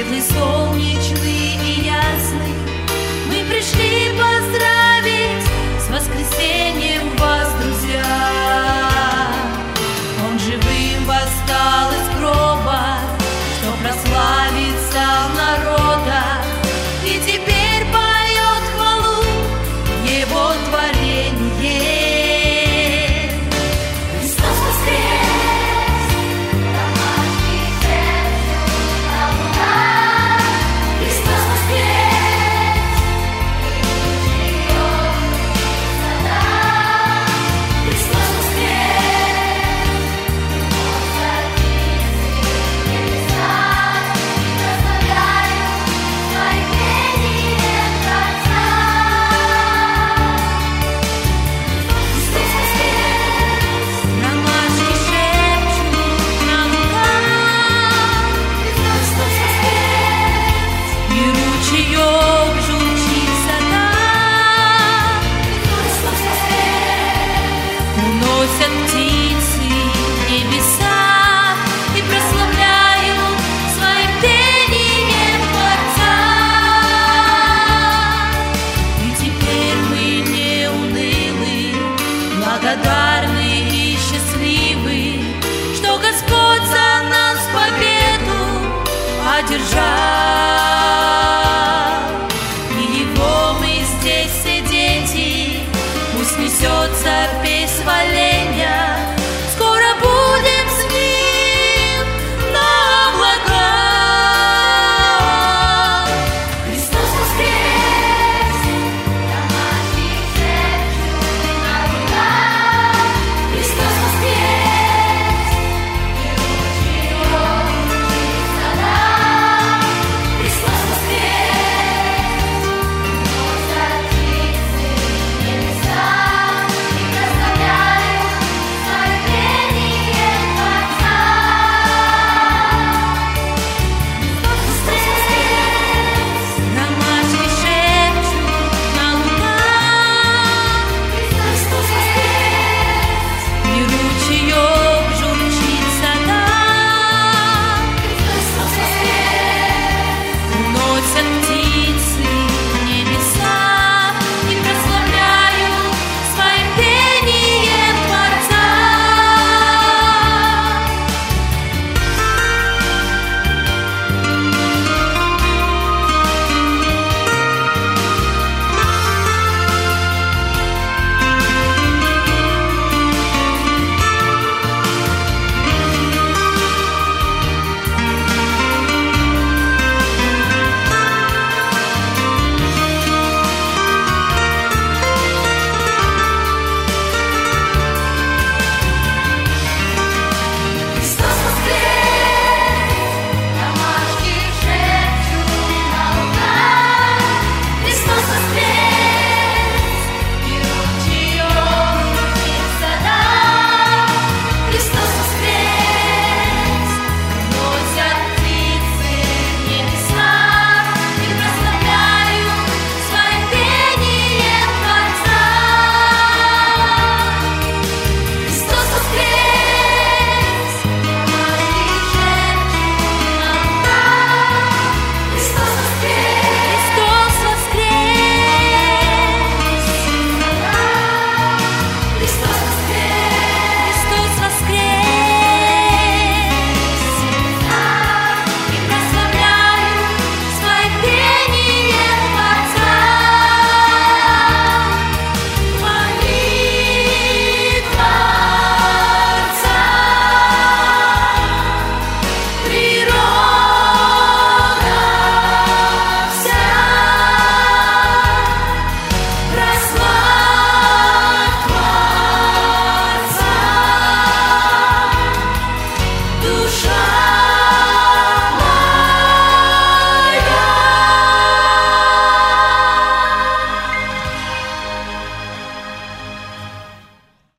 Светлый, солнечный и ясный, мы пришли поздравить с воскресеньем вас, друзья. Он живым восстал из гроба, что прославится в народах, и теперь поет хвалу его творение. Христос воскрес, домашний сердцу луна. Христос воскрес, и живет сада. Христос воскрес, Он садится в небеса, и прославляют своим пением Творца. Христос воскрес, ромашки шепчут на лугах. Христос воскрес, и ручеек журчит в садах. Христос воскрес, уносят птицы в небеса и прославляют своим пением Творца. И теперь мы не унылы, благодарны и счастливы, что Господь за нас победу одержал.